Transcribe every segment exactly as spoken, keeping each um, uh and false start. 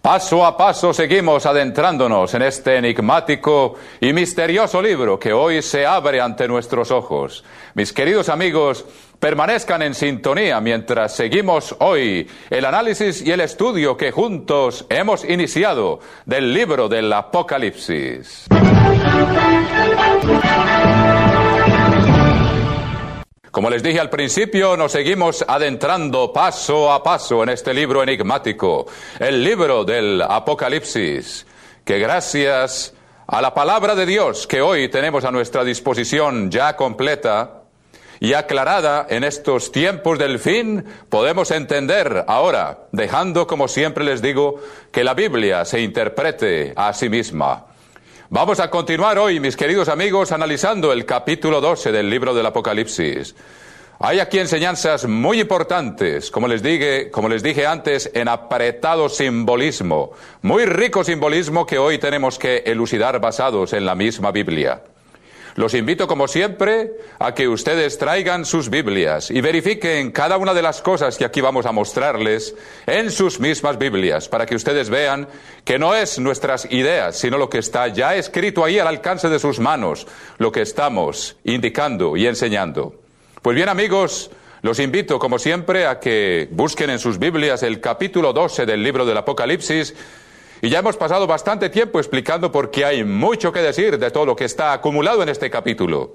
Paso a paso seguimos adentrándonos en este enigmático y misterioso libro que hoy se abre ante nuestros ojos. Mis queridos amigos, permanezcan en sintonía mientras seguimos hoy el análisis y el estudio que juntos hemos iniciado del libro del Apocalipsis. Como les dije al principio, nos seguimos adentrando paso a paso en este libro enigmático, el libro del Apocalipsis, que gracias a la palabra de Dios que hoy tenemos a nuestra disposición ya completa y aclarada en estos tiempos del fin, podemos entender ahora, dejando, como siempre les digo, que la Biblia se interprete a sí misma. Vamos a continuar hoy, mis queridos amigos, analizando el capítulo doce del libro del Apocalipsis. Hay aquí enseñanzas muy importantes, como les dije, como les dije antes, en apretado simbolismo, muy rico simbolismo que hoy tenemos que elucidar basados en la misma Biblia. Los invito, como siempre, a que ustedes traigan sus Biblias y verifiquen cada una de las cosas que aquí vamos a mostrarles en sus mismas Biblias, para que ustedes vean que no es nuestras ideas, sino lo que está ya escrito ahí al alcance de sus manos, lo que estamos indicando y enseñando. Pues bien, amigos, los invito, como siempre, a que busquen en sus Biblias el capítulo doce del libro del Apocalipsis. Y ya hemos pasado bastante tiempo explicando por qué hay mucho que decir de todo lo que está acumulado en este capítulo.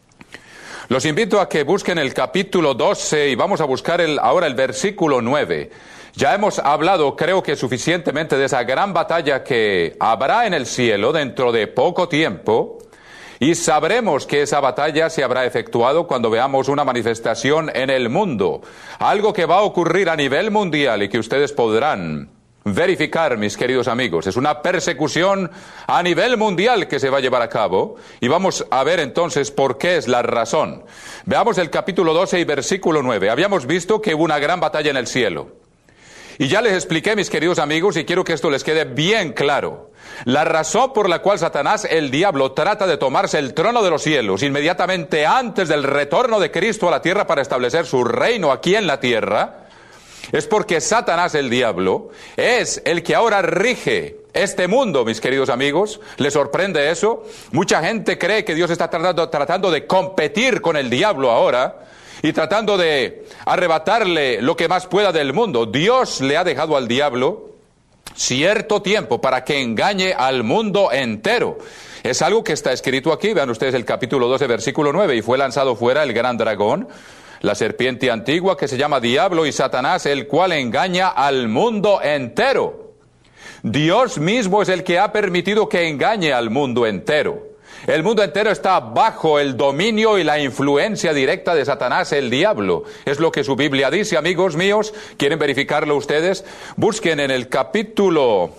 Los invito a que busquen el capítulo doce y vamos a buscar el, ahora el versículo nueve. Ya hemos hablado, creo que suficientemente, de esa gran batalla que habrá en el cielo dentro de poco tiempo. Y sabremos que esa batalla se habrá efectuado cuando veamos una manifestación en el mundo. Algo que va a ocurrir a nivel mundial y que ustedes podrán verificar, mis queridos amigos. Es una persecución a nivel mundial que se va a llevar a cabo y vamos a ver entonces por qué es la razón. Veamos el capítulo doce y versículo nueve. Habíamos visto que hubo una gran batalla en el cielo. Y ya les expliqué, mis queridos amigos, y quiero que esto les quede bien claro. La razón por la cual Satanás, el diablo, trata de tomarse el trono de los cielos inmediatamente antes del retorno de Cristo a la tierra para establecer su reino aquí en la tierra, es porque Satanás, el diablo, es el que ahora rige este mundo, mis queridos amigos. ¿Les sorprende eso? Mucha gente cree que Dios está tratando, tratando de competir con el diablo ahora y tratando de arrebatarle lo que más pueda del mundo. Dios le ha dejado al diablo cierto tiempo para que engañe al mundo entero. Es algo que está escrito aquí. Vean ustedes el capítulo doce, versículo nueve. Y fue lanzado fuera el gran dragón, la serpiente antigua que se llama Diablo y Satanás, el cual engaña al mundo entero. Dios mismo es el que ha permitido que engañe al mundo entero. El mundo entero está bajo el dominio y la influencia directa de Satanás, el diablo. Es lo que su Biblia dice, amigos míos. ¿Quieren verificarlo ustedes? Busquen en el capítulo...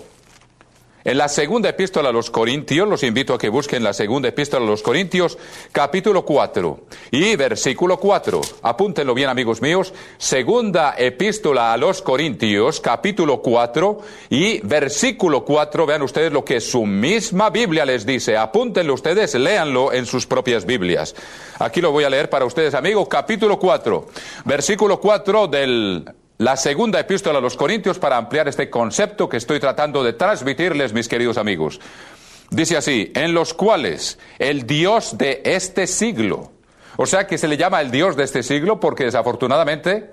En la segunda epístola a los Corintios, los invito a que busquen la segunda epístola a los Corintios, capítulo cuatro y versículo cuatro. Apúntenlo bien, amigos míos. Segunda epístola a los Corintios, capítulo cuatro y versículo cuatro. Vean ustedes lo que su misma Biblia les dice. Apúntenlo ustedes, léanlo en sus propias Biblias. Aquí lo voy a leer para ustedes, amigos. Capítulo cuatro, versículo cuatro del... La segunda epístola a los Corintios, para ampliar este concepto que estoy tratando de transmitirles, mis queridos amigos. Dice así: en los cuales el Dios de este siglo, o sea que se le llama el Dios de este siglo porque desafortunadamente,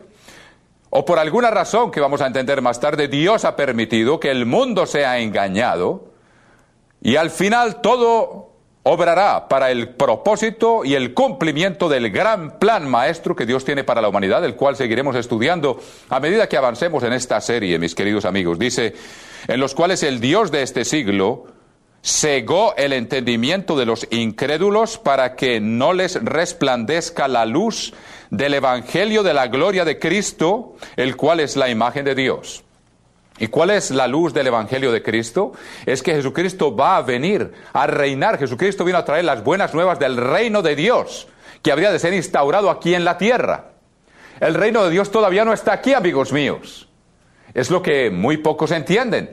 o por alguna razón que vamos a entender más tarde, Dios ha permitido que el mundo sea engañado y al final todo obrará para el propósito y el cumplimiento del gran plan maestro que Dios tiene para la humanidad, el cual seguiremos estudiando a medida que avancemos en esta serie, mis queridos amigos. Dice, en los cuales el Dios de este siglo cegó el entendimiento de los incrédulos para que no les resplandezca la luz del evangelio de la gloria de Cristo, el cual es la imagen de Dios. ¿Y cuál es la luz del Evangelio de Cristo? Es que Jesucristo va a venir a reinar. Jesucristo vino a traer las buenas nuevas del reino de Dios, que habría de ser instaurado aquí en la tierra. El reino de Dios todavía no está aquí, amigos míos. Es lo que muy pocos entienden.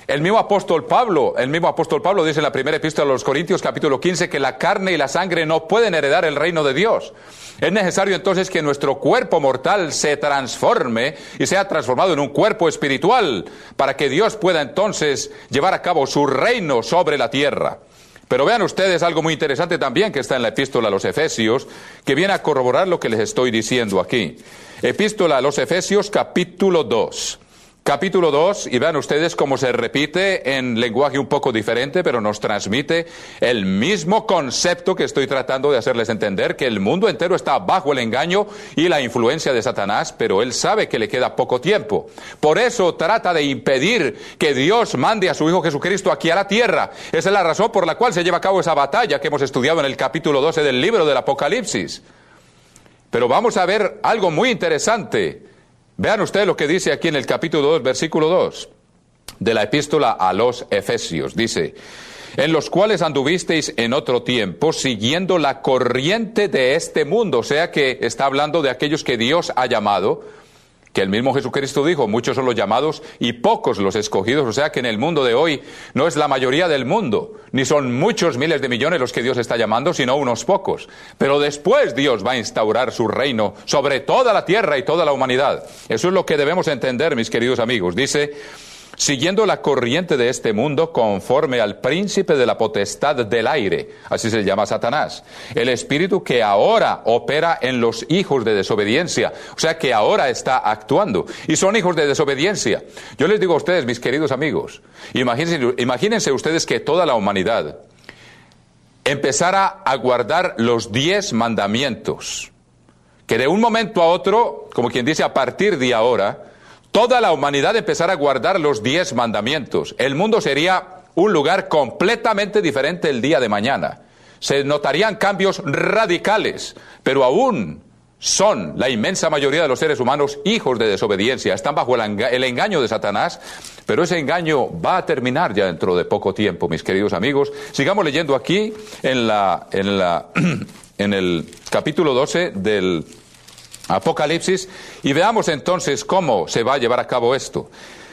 El mismo apóstol Pablo, el mismo apóstol Pablo dice en la primera epístola a los Corintios, capítulo quince, que la carne y la sangre no pueden heredar el reino de Dios. Es necesario entonces que nuestro cuerpo mortal se transforme y sea transformado en un cuerpo espiritual para que Dios pueda entonces llevar a cabo su reino sobre la tierra. Pero vean ustedes algo muy interesante también que está en la epístola a los Efesios, que viene a corroborar lo que les estoy diciendo aquí. Epístola a los Efesios, capítulo dos. Capítulo dos, y vean ustedes cómo se repite en lenguaje un poco diferente, pero nos transmite el mismo concepto que estoy tratando de hacerles entender, que el mundo entero está bajo el engaño y la influencia de Satanás, pero él sabe que le queda poco tiempo. Por eso trata de impedir que Dios mande a su Hijo Jesucristo aquí a la tierra. Esa es la razón por la cual se lleva a cabo esa batalla que hemos estudiado en el capítulo doce del libro del Apocalipsis. Pero vamos a ver algo muy interesante. Vean ustedes lo que dice aquí en el capítulo dos, versículo dos, de la epístola a los Efesios. Dice, en los cuales anduvisteis en otro tiempo, siguiendo la corriente de este mundo. O sea que está hablando de aquellos que Dios ha llamado, que el mismo Jesucristo dijo, muchos son los llamados y pocos los escogidos. O sea que en el mundo de hoy no es la mayoría del mundo, ni son muchos miles de millones los que Dios está llamando, sino unos pocos. Pero después Dios va a instaurar su reino sobre toda la tierra y toda la humanidad. Eso es lo que debemos entender, mis queridos amigos. Dice, siguiendo la corriente de este mundo conforme al príncipe de la potestad del aire, así se llama Satanás, el espíritu que ahora opera en los hijos de desobediencia, o sea que ahora está actuando, y son hijos de desobediencia. Yo les digo a ustedes, mis queridos amigos, imagínense, imagínense ustedes que toda la humanidad empezara a guardar los diez mandamientos, que de un momento a otro, como quien dice a partir de ahora, toda la humanidad empezara a guardar los diez mandamientos. El mundo sería un lugar completamente diferente el día de mañana. Se notarían cambios radicales, pero aún son la inmensa mayoría de los seres humanos hijos de desobediencia. Están bajo el, enga- el engaño de Satanás, pero ese engaño va a terminar ya dentro de poco tiempo, mis queridos amigos. Sigamos leyendo aquí en, la, en, la, en el capítulo doce del Apocalipsis, y veamos entonces cómo se va a llevar a cabo esto.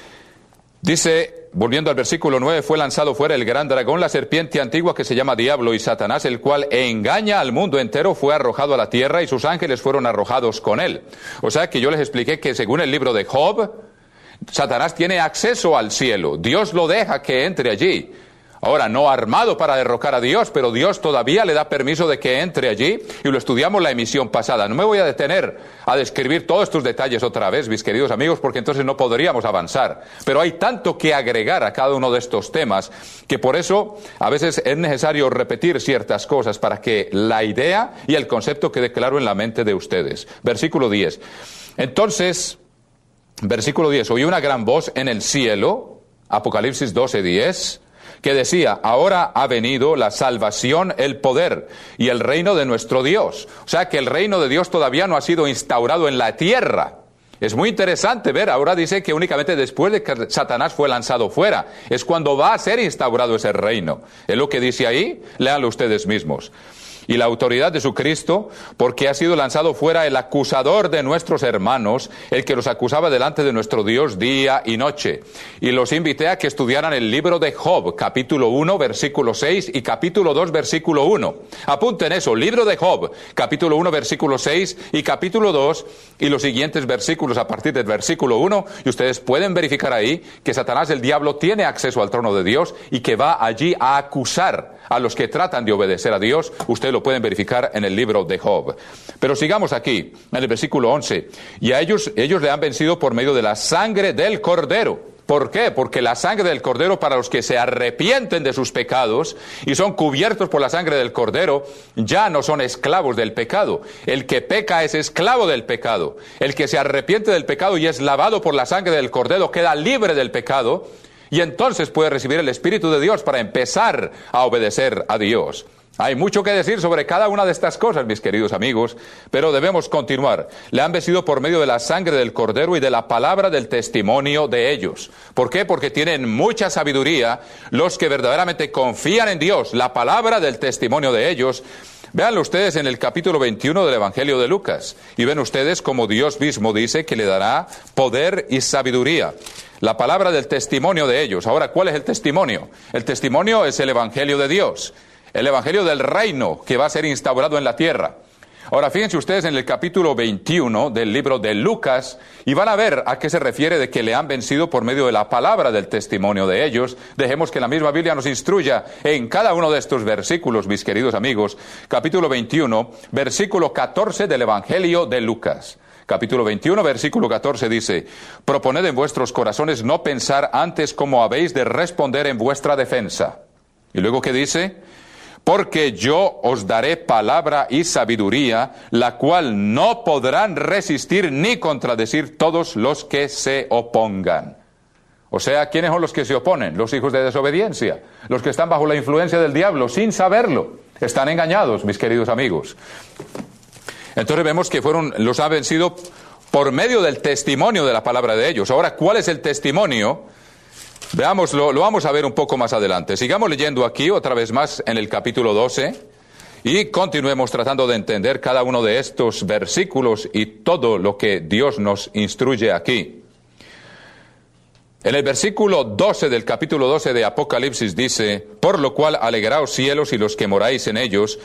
Dice, volviendo al versículo nueve, fue lanzado fuera el gran dragón, la serpiente antigua que se llama Diablo y Satanás, el cual engaña al mundo entero, fue arrojado a la tierra y sus ángeles fueron arrojados con él. O sea que yo les expliqué que según el libro de Job, Satanás tiene acceso al cielo, Dios lo deja que entre allí. Ahora, no armado para derrocar a Dios, pero Dios todavía le da permiso de que entre allí, y lo estudiamos la emisión pasada. No me voy a detener a describir todos estos detalles otra vez, mis queridos amigos, porque entonces no podríamos avanzar. Pero hay tanto que agregar a cada uno de estos temas, que por eso a veces es necesario repetir ciertas cosas para que la idea y el concepto quede claro en la mente de ustedes. Versículo diez. Entonces, versículo diez, oí una gran voz en el cielo, Apocalipsis doce, diez, que decía, ahora ha venido la salvación, el poder y el reino de nuestro Dios. O sea que el reino de Dios todavía no ha sido instaurado en la tierra. Es muy interesante ver, ahora dice que únicamente después de que Satanás fue lanzado fuera, es cuando va a ser instaurado ese reino. Es lo que dice ahí, léanlo ustedes mismos. Y la autoridad de su Cristo, porque ha sido lanzado fuera el acusador de nuestros hermanos, el que los acusaba delante de nuestro Dios día y noche. Y los invité a que estudiaran el libro de Job, capítulo uno, versículo seis, y capítulo dos, versículo uno. Apunten eso, libro de Job, capítulo uno, versículo seis, y capítulo dos, y los siguientes versículos a partir del versículo uno, y ustedes pueden verificar ahí que Satanás, el diablo, tiene acceso al trono de Dios, y que va allí a acusar a los que tratan de obedecer a Dios. Ustedes lo pueden verificar en el libro de Job. Pero sigamos aquí, en el versículo once. Y a ellos, ellos le han vencido por medio de la sangre del Cordero. ¿Por qué? Porque la sangre del Cordero, para los que se arrepienten de sus pecados y son cubiertos por la sangre del Cordero, ya no son esclavos del pecado. El que peca es esclavo del pecado. El que se arrepiente del pecado y es lavado por la sangre del Cordero queda libre del pecado, y entonces puede recibir el Espíritu de Dios para empezar a obedecer a Dios. Hay mucho que decir sobre cada una de estas cosas, mis queridos amigos, pero debemos continuar. Le han vencido por medio de la sangre del Cordero y de la palabra del testimonio de ellos. ¿Por qué? Porque tienen mucha sabiduría los que verdaderamente confían en Dios. La palabra del testimonio de ellos Véanlo ustedes en el capítulo veintiuno del Evangelio de Lucas, y ven ustedes como Dios mismo dice que le dará poder y sabiduría. La palabra del testimonio de ellos. Ahora, ¿cuál es el testimonio? El testimonio es el Evangelio de Dios, el Evangelio del reino que va a ser instaurado en la tierra. Ahora, fíjense ustedes en el capítulo veintiuno del libro de Lucas y van a ver a qué se refiere de que le han vencido por medio de la palabra del testimonio de ellos. Dejemos que la misma Biblia nos instruya en cada uno de estos versículos, mis queridos amigos. Capítulo veintiuno, versículo catorce del Evangelio de Lucas. Capítulo veintiuno, versículo catorce dice: proponed en vuestros corazones no pensar antes cómo habéis de responder en vuestra defensa. Y luego, ¿qué dice? Porque yo os daré palabra y sabiduría, la cual no podrán resistir ni contradecir todos los que se opongan. O sea, ¿quiénes son los que se oponen? Los hijos de desobediencia, los que están bajo la influencia del diablo sin saberlo. Están engañados, mis queridos amigos. Entonces vemos que fueron, los ha vencido por medio del testimonio de la palabra de ellos. Ahora, ¿cuál es el testimonio? Veámoslo, lo vamos a ver un poco más adelante. Sigamos leyendo aquí otra vez más en el capítulo doce y continuemos tratando de entender cada uno de estos versículos y todo lo que Dios nos instruye aquí. En el versículo doce del capítulo doce de Apocalipsis dice: por lo cual alegraos cielos y los que moráis en ellos.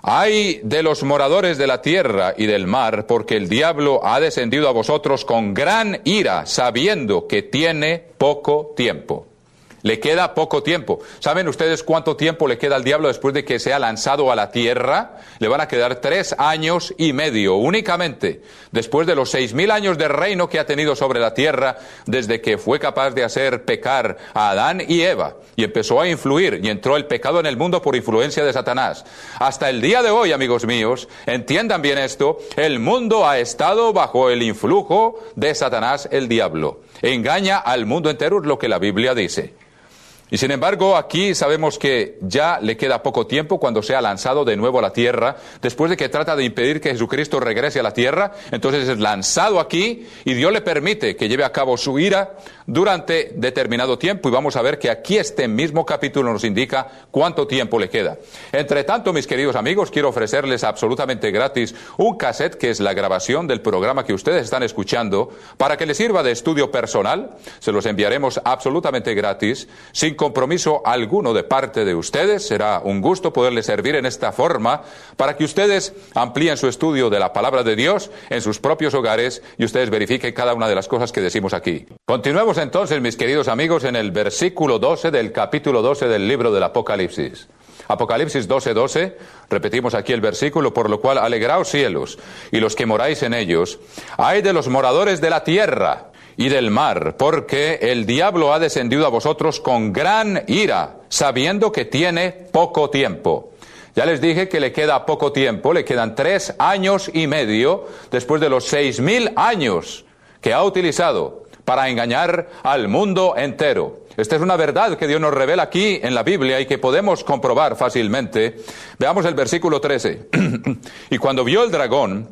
Ay de los moradores de la tierra y del mar, porque el diablo ha descendido a vosotros con gran ira, sabiendo que tiene poco tiempo. Le queda poco tiempo. ¿Saben ustedes cuánto tiempo le queda al diablo después de que sea lanzado a la tierra? Le van a quedar tres años y medio únicamente, después de los seis mil años de reino que ha tenido sobre la tierra, desde que fue capaz de hacer pecar a Adán y Eva, y empezó a influir, y entró el pecado en el mundo por influencia de Satanás. Hasta el día de hoy, amigos míos, entiendan bien esto, el mundo ha estado bajo el influjo de Satanás, el diablo. Engaña al mundo entero, es lo que la Biblia dice. Y sin embargo, aquí sabemos que ya le queda poco tiempo cuando sea lanzado de nuevo a la tierra. Después de que trata de impedir que Jesucristo regrese a la tierra, entonces es lanzado aquí y Dios le permite que lleve a cabo su ira durante determinado tiempo. Y vamos a ver que aquí este mismo capítulo nos indica cuánto tiempo le queda. Entre tanto, mis queridos amigos, quiero ofrecerles absolutamente gratis un cassette que es la grabación del programa que ustedes están escuchando para que les sirva de estudio personal. Se los enviaremos absolutamente gratis, sin compromiso alguno de parte de ustedes. Será un gusto poderles servir en esta forma para que ustedes amplíen su estudio de la palabra de Dios en sus propios hogares y ustedes verifiquen cada una de las cosas que decimos aquí. Continuemos entonces, mis queridos amigos, en el versículo doce del capítulo doce del libro del Apocalipsis. Apocalipsis doce, doce, repetimos aquí el versículo: por lo cual alegraos cielos y los que moráis en ellos. Ay de los moradores de la tierra y del mar, porque el diablo ha descendido a vosotros con gran ira, sabiendo que tiene poco tiempo. Ya les dije que le queda poco tiempo, le quedan tres años y medio después de los seis mil años que ha utilizado para engañar al mundo entero. Esta es una verdad que Dios nos revela aquí en la Biblia y que podemos comprobar fácilmente. Veamos el versículo trece. Y cuando vio el dragón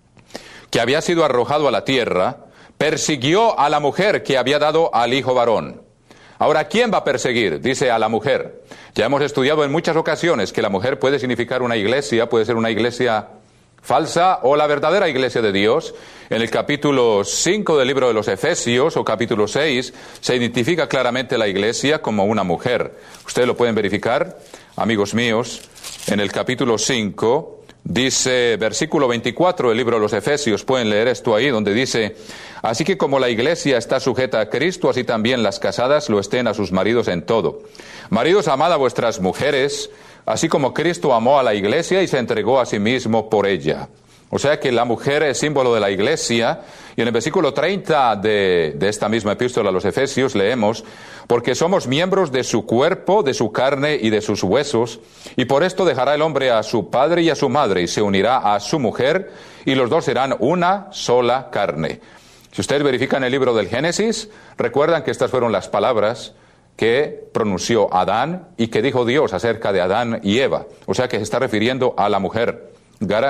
que había sido arrojado a la tierra, persiguió a la mujer que había dado al hijo varón. Ahora, ¿quién va a perseguir? Dice a la mujer. Ya hemos estudiado en muchas ocasiones que la mujer puede significar una iglesia, puede ser una iglesia falsa o la verdadera iglesia de Dios. En el capítulo cinco del libro de los Efesios o capítulo seis se identifica claramente la iglesia como una mujer. Ustedes lo pueden verificar, amigos míos, en el capítulo cinco. Dice, versículo veinticuatro del libro de los Efesios, pueden leer esto ahí, donde dice: así que como la iglesia está sujeta a Cristo, así también las casadas lo estén a sus maridos en todo. Maridos, amad a vuestras mujeres, así como Cristo amó a la iglesia y se entregó a sí mismo por ella. O sea que la mujer es símbolo de la iglesia, y en el versículo treinta de, de esta misma epístola a los Efesios leemos: porque somos miembros de su cuerpo, de su carne y de sus huesos, y por esto dejará el hombre a su padre y a su madre, y se unirá a su mujer, y los dos serán una sola carne. Si ustedes verifican el libro del Génesis, recuerdan que estas fueron las palabras que pronunció Adán y que dijo Dios acerca de Adán y Eva. O sea que se está refiriendo a la mujer.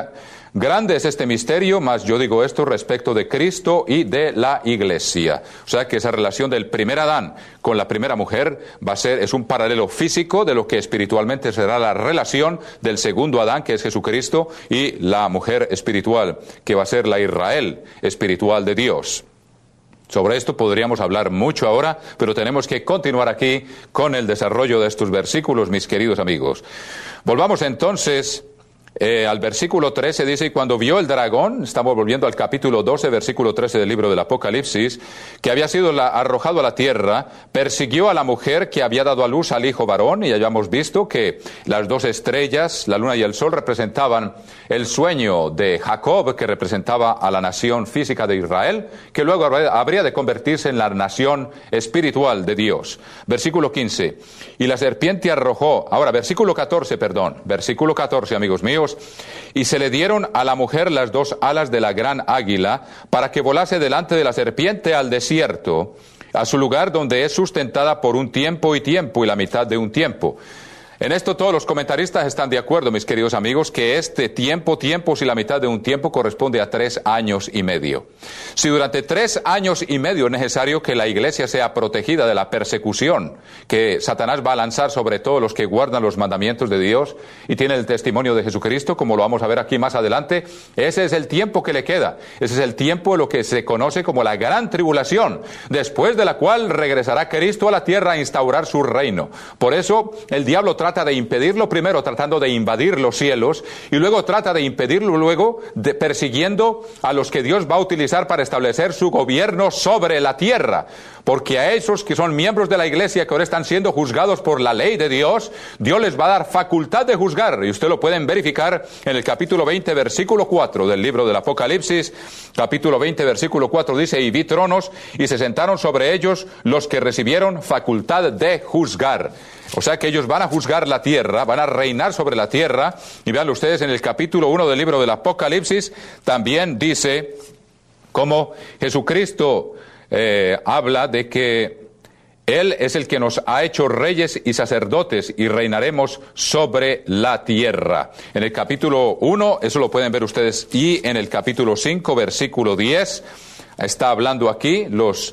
Grande es este misterio, mas yo digo esto respecto de Cristo y de la Iglesia. O sea que esa relación del primer Adán con la primera mujer va a ser, es un paralelo físico de lo que espiritualmente será la relación del segundo Adán, que es Jesucristo, y la mujer espiritual, que va a ser la Israel espiritual de Dios. Sobre esto podríamos hablar mucho ahora, pero tenemos que continuar aquí con el desarrollo de estos versículos, mis queridos amigos. Volvamos entonces Eh, al versículo trece, dice, y cuando vio el dragón, estamos volviendo al capítulo doce, versículo trece del libro del Apocalipsis, que había sido la, arrojado a la tierra, persiguió a la mujer que había dado a luz al hijo varón, y habíamos visto que las dos estrellas, la luna y el sol, representaban el sueño de Jacob, que representaba a la nación física de Israel, que luego habría de convertirse en la nación espiritual de Dios. Versículo quince, y la serpiente arrojó, ahora versículo catorce, perdón, versículo catorce, amigos míos, y se le dieron a la mujer las dos alas de la gran águila para que volase delante de la serpiente al desierto, a su lugar donde es sustentada por un tiempo y tiempo y la mitad de un tiempo. En esto todos los comentaristas están de acuerdo, mis queridos amigos, que este tiempo, tiempos y la mitad de un tiempo corresponde a tres años y medio. Si durante tres años y medio es necesario que la iglesia sea protegida de la persecución que Satanás va a lanzar sobre todos los que guardan los mandamientos de Dios y tienen el testimonio de Jesucristo, como lo vamos a ver aquí más adelante, ese es el tiempo que le queda. Ese es el tiempo de lo que se conoce como la gran tribulación, después de la cual regresará Cristo a la tierra a instaurar su reino. Por eso el diablo trata trata de impedirlo primero tratando de invadir los cielos y luego trata de impedirlo luego de persiguiendo a los que Dios va a utilizar para establecer su gobierno sobre la tierra. Porque a esos que son miembros de la iglesia que ahora están siendo juzgados por la ley de Dios, Dios les va a dar facultad de juzgar. Y usted lo pueden verificar en el capítulo veinte, versículo cuatro del libro del Apocalipsis. Capítulo veinte, versículo cuatro dice, y vi tronos y se sentaron sobre ellos los que recibieron facultad de juzgar. O sea que ellos van a juzgar la tierra, van a reinar sobre la tierra. Y vean ustedes en el capítulo uno del libro del Apocalipsis, también dice cómo Jesucristo eh, habla de que Él es el que nos ha hecho reyes y sacerdotes y reinaremos sobre la tierra. En el capítulo uno, eso lo pueden ver ustedes, y en el capítulo cinco, versículo diez, está hablando aquí los...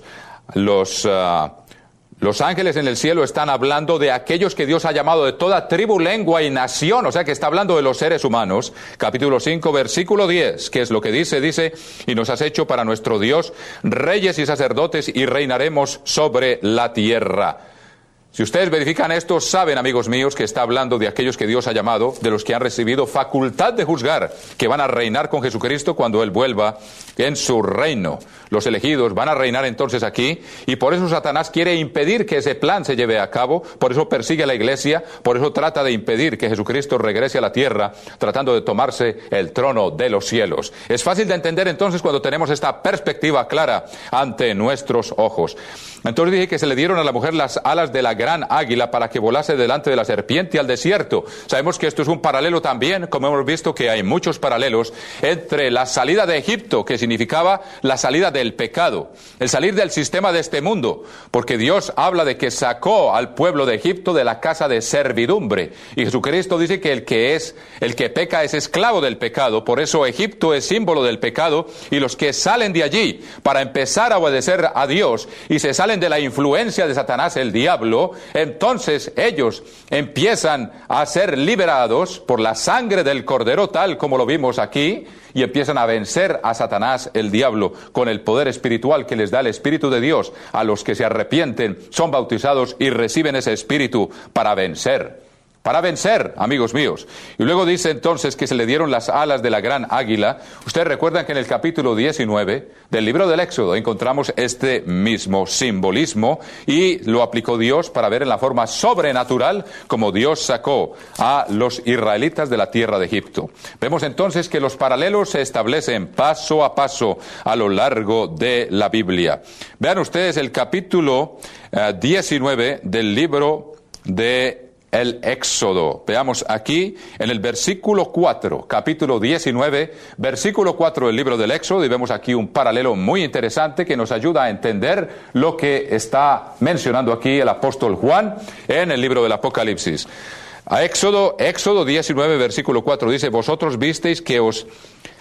los uh, Los ángeles en el cielo están hablando de aquellos que Dios ha llamado de toda tribu, lengua y nación, o sea que está hablando de los seres humanos. Capítulo cinco, versículo diez, que es lo que dice, dice, y nos has hecho para nuestro Dios reyes y sacerdotes y reinaremos sobre la tierra. Si ustedes verifican esto, saben, amigos míos, que está hablando de aquellos que Dios ha llamado, de los que han recibido facultad de juzgar, que van a reinar con Jesucristo cuando Él vuelva en su reino. Los elegidos van a reinar entonces aquí, y por eso Satanás quiere impedir que ese plan se lleve a cabo, por eso persigue a la iglesia, por eso trata de impedir que Jesucristo regrese a la tierra, tratando de tomarse el trono de los cielos. Es fácil de entender entonces cuando tenemos esta perspectiva clara ante nuestros ojos. Entonces dije que se le dieron a la mujer las alas de la gran águila para que volase delante de la serpiente al desierto. Sabemos que esto es un paralelo también, como hemos visto que hay muchos paralelos, entre la salida de Egipto, que significaba la salida del pecado, el salir del sistema de este mundo, porque Dios habla de que sacó al pueblo de Egipto de la casa de servidumbre, y Jesucristo dice que el que es, el que peca es esclavo del pecado. Por eso Egipto es símbolo del pecado, y los que salen de allí para empezar a obedecer a Dios y se salen de la influencia de Satanás, el diablo, entonces ellos empiezan a ser liberados por la sangre del Cordero, tal como lo vimos aquí, y empiezan a vencer a Satanás, el diablo, con el poder espiritual que les da el Espíritu de Dios. A los que se arrepienten, son bautizados y reciben ese Espíritu para vencer. Para vencer, amigos míos. Y luego dice entonces que se le dieron las alas de la gran águila. Ustedes recuerdan que en el capítulo diecinueve del libro del Éxodo encontramos este mismo simbolismo y lo aplicó Dios para ver en la forma sobrenatural como Dios sacó a los israelitas de la tierra de Egipto. Vemos entonces que los paralelos se establecen paso a paso a lo largo de la Biblia. Vean ustedes el capítulo uh, diecinueve del libro de el Éxodo. Veamos aquí en el versículo cuatro, capítulo diecinueve, versículo cuatro del libro del Éxodo, y vemos aquí un paralelo muy interesante que nos ayuda a entender lo que está mencionando aquí el apóstol Juan en el libro del Apocalipsis. A Éxodo, Éxodo diecinueve, versículo cuatro dice, vosotros visteis que os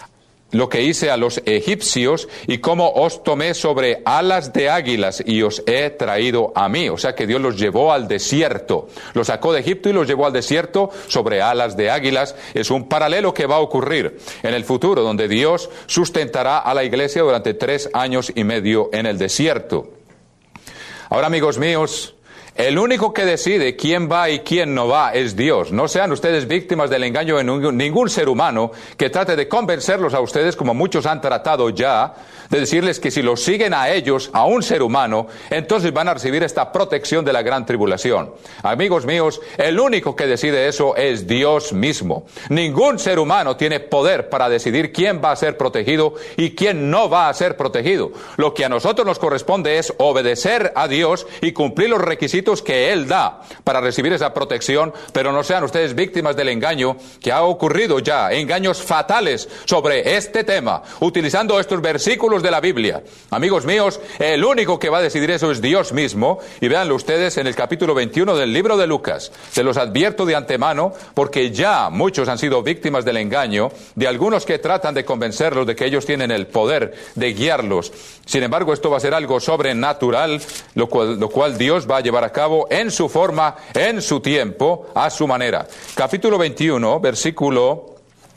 lo que hice a los egipcios y cómo os tomé sobre alas de águilas y os he traído a mí. O sea que Dios los llevó al desierto, los sacó de Egipto y los llevó al desierto sobre alas de águilas. Es un paralelo que va a ocurrir en el futuro, donde Dios sustentará a la iglesia durante tres años y medio en el desierto. Ahora, amigos míos, el único que decide quién va y quién no va es Dios. No sean ustedes víctimas del engaño de ningún ser humano que trate de convencerlos a ustedes, como muchos han tratado ya, de decirles que si los siguen a ellos, a un ser humano, entonces van a recibir esta protección de la gran tribulación. Amigos míos, el único que decide eso es Dios mismo. Ningún ser humano tiene poder para decidir quién va a ser protegido y quién no va a ser protegido. Lo que a nosotros nos corresponde es obedecer a Dios y cumplir los requisitos que Él da para recibir esa protección, pero no sean ustedes víctimas del engaño que ha ocurrido ya, engaños fatales sobre este tema, utilizando estos versículos de la Biblia. Amigos míos, el único que va a decidir eso es Dios mismo, y véanlo ustedes en el capítulo veintiuno del libro de Lucas. Se los advierto de antemano, porque ya muchos han sido víctimas del engaño de algunos que tratan de convencerlos de que ellos tienen el poder de guiarlos. Sin embargo, esto va a ser algo sobrenatural, lo cual, lo cual Dios va a llevar a cabo en su forma, en su tiempo, a su manera. Capítulo veintiuno, versículo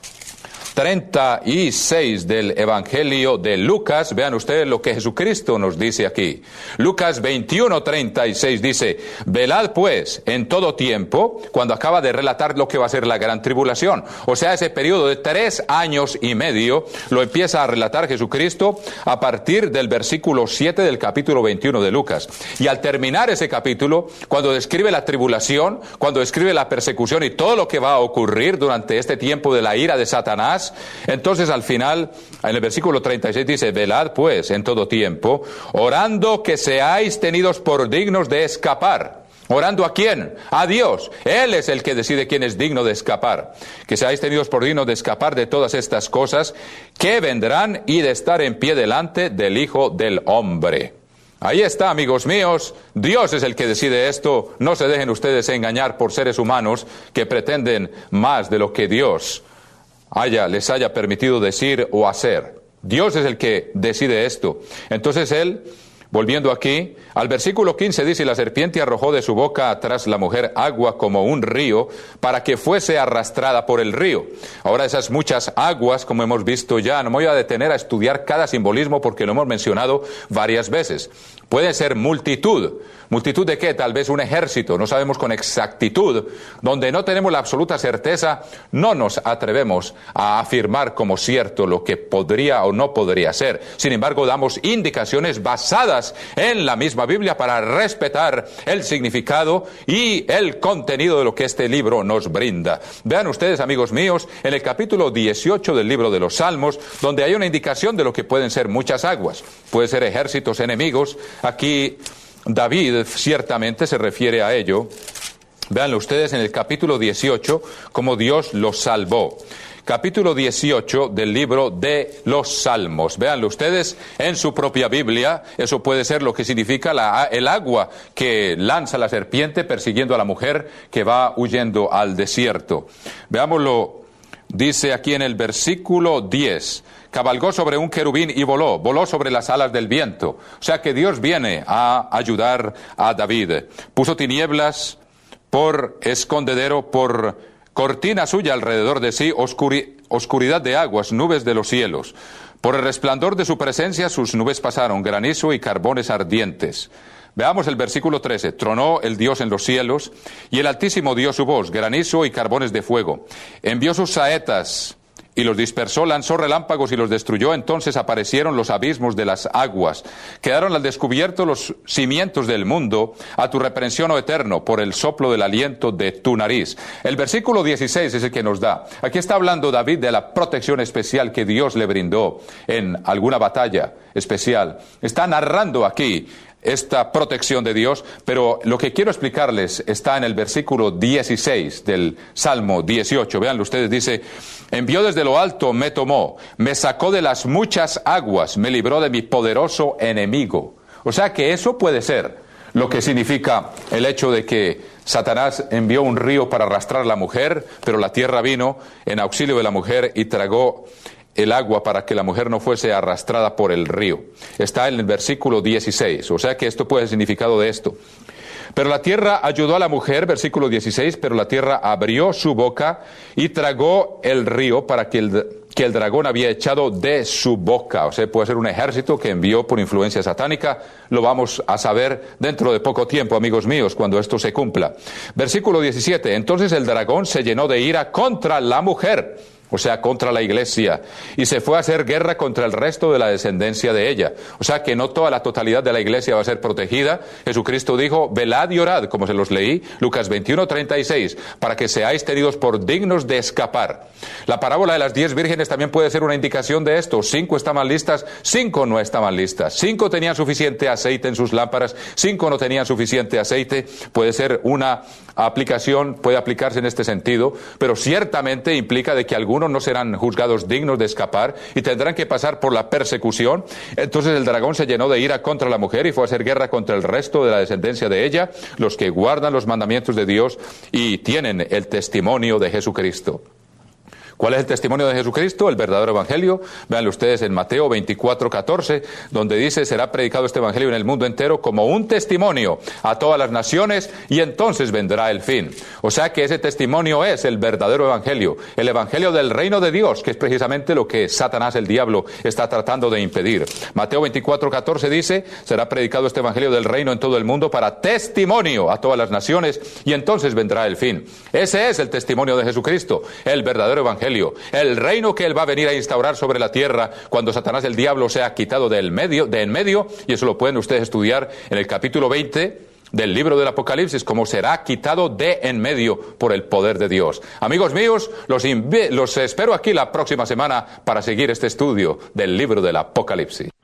treinta y seis del Evangelio de Lucas. Vean ustedes lo que Jesucristo nos dice aquí. Lucas veintiuno, treinta y seis dice: velad pues en todo tiempo, cuando acaba de relatar lo que va a ser la gran tribulación. O sea, ese periodo de tres años y medio lo empieza a relatar Jesucristo a partir del versículo siete del capítulo veintiuno de Lucas. Y al terminar ese capítulo, cuando describe la tribulación, cuando describe la persecución y todo lo que va a ocurrir durante este tiempo de la ira de Satanás, entonces al final, en el versículo treinta y seis dice: velad pues en todo tiempo, orando que seáis tenidos por dignos de escapar. ¿Orando a quién? A Dios. Él es el que decide quién es digno de escapar. Que seáis tenidos por dignos de escapar de todas estas cosas que vendrán y de estar en pie delante del Hijo del Hombre. Ahí está, amigos míos. Dios es el que decide esto. No se dejen ustedes engañar por seres humanos que pretenden más de lo que Dios haya, les haya permitido decir o hacer. Dios es el que decide esto. Entonces Él, volviendo aquí, al versículo quince dice: y la serpiente arrojó de su boca tras la mujer agua como un río, para que fuese arrastrada por el río. Ahora, esas muchas aguas, como hemos visto ya, no me voy a detener a estudiar cada simbolismo porque lo hemos mencionado varias veces. Puede ser multitud. ¿Multitud de qué? Tal vez un ejército, no sabemos con exactitud. Donde no tenemos la absoluta certeza, no nos atrevemos a afirmar como cierto lo que podría o no podría ser. Sin embargo, damos indicaciones basadas en la misma Biblia para respetar el significado y el contenido de lo que este libro nos brinda. Vean ustedes, amigos míos, en el capítulo dieciocho del libro de los Salmos, donde hay una indicación de lo que pueden ser muchas aguas. Puede ser ejércitos enemigos. Aquí David ciertamente se refiere a ello. Véanlo ustedes en el capítulo dieciocho, cómo Dios los salvó. Capítulo dieciocho del libro de los Salmos. Véanlo ustedes en su propia Biblia. Eso puede ser lo que significa la, el agua que lanza la serpiente persiguiendo a la mujer que va huyendo al desierto. Veámoslo. Dice aquí en el versículo diez: cabalgó sobre un querubín y voló, voló sobre las alas del viento. O sea que Dios viene a ayudar a David. Puso tinieblas por escondedero, por cortina suya alrededor de sí, oscuri- oscuridad de aguas, nubes de los cielos. Por el resplandor de su presencia sus nubes pasaron, granizo y carbones ardientes. Veamos el versículo trece. Tronó el Dios en los cielos, y el Altísimo dio su voz, granizo y carbones de fuego. Envió sus saetas y los dispersó, lanzó relámpagos y los destruyó. Entonces aparecieron los abismos de las aguas. Quedaron al descubierto los cimientos del mundo, a tu reprensión, oh Eterno, por el soplo del aliento de tu nariz. El versículo dieciséis es el que nos da. Aquí está hablando David de la protección especial que Dios le brindó en alguna batalla especial. Está narrando aquí esta protección de Dios, pero lo que quiero explicarles está en el versículo dieciséis del Salmo dieciocho. Veanlo ustedes, dice: envió desde lo alto, me tomó, me sacó de las muchas aguas, me libró de mi poderoso enemigo. O sea que eso puede ser lo que significa el hecho de que Satanás envió un río para arrastrar a la mujer, pero la tierra vino en auxilio de la mujer y tragó el agua para que la mujer no fuese arrastrada por el río. Está en el versículo dieciséis, o sea que esto puede ser el significado de esto. Pero la tierra ayudó a la mujer, versículo dieciséis, pero la tierra abrió su boca y tragó el río para que el, que el dragón había echado de su boca. O sea, puede ser un ejército que envió por influencia satánica. Lo vamos a saber dentro de poco tiempo, amigos míos, cuando esto se cumpla. Versículo diecisiete, entonces el dragón se llenó de ira contra la mujer, o sea, contra la iglesia, y se fue a hacer guerra contra el resto de la descendencia de ella. O sea, que no toda la totalidad de la iglesia va a ser protegida. Jesucristo dijo, velad y orad, como se los leí, Lucas veintiuno, treinta y seis, para que seáis tenidos por dignos de escapar. La parábola de las diez vírgenes también puede ser una indicación de esto. Cinco estaban listas, cinco no estaban listas. Cinco tenían suficiente aceite en sus lámparas, cinco no tenían suficiente aceite. Puede ser una aplicación, puede aplicarse en este sentido, pero ciertamente implica de que algunos no serán juzgados dignos de escapar y tendrán que pasar por la persecución. Entonces el dragón se llenó de ira contra la mujer y fue a hacer guerra contra el resto de la descendencia de ella, los que guardan los mandamientos de Dios y tienen el testimonio de Jesucristo. ¿Cuál es el testimonio de Jesucristo? El verdadero evangelio. Véanlo ustedes en Mateo veinticuatro, catorce, donde dice, será predicado este evangelio en el mundo entero como un testimonio a todas las naciones y entonces vendrá el fin. O sea que ese testimonio es el verdadero evangelio, el evangelio del reino de Dios, que es precisamente lo que Satanás, el diablo, está tratando de impedir. Mateo veinticuatro, catorce dice, será predicado este evangelio del reino en todo el mundo para testimonio a todas las naciones y entonces vendrá el fin. Ese es el testimonio de Jesucristo, el verdadero evangelio. El reino que Él va a venir a instaurar sobre la tierra cuando Satanás el diablo sea quitado del medio, de en medio, y eso lo pueden ustedes estudiar en el capítulo veinte del libro del Apocalipsis, cómo será quitado de en medio por el poder de Dios. Amigos míos, los, los espero aquí la próxima semana para seguir este estudio del libro del Apocalipsis.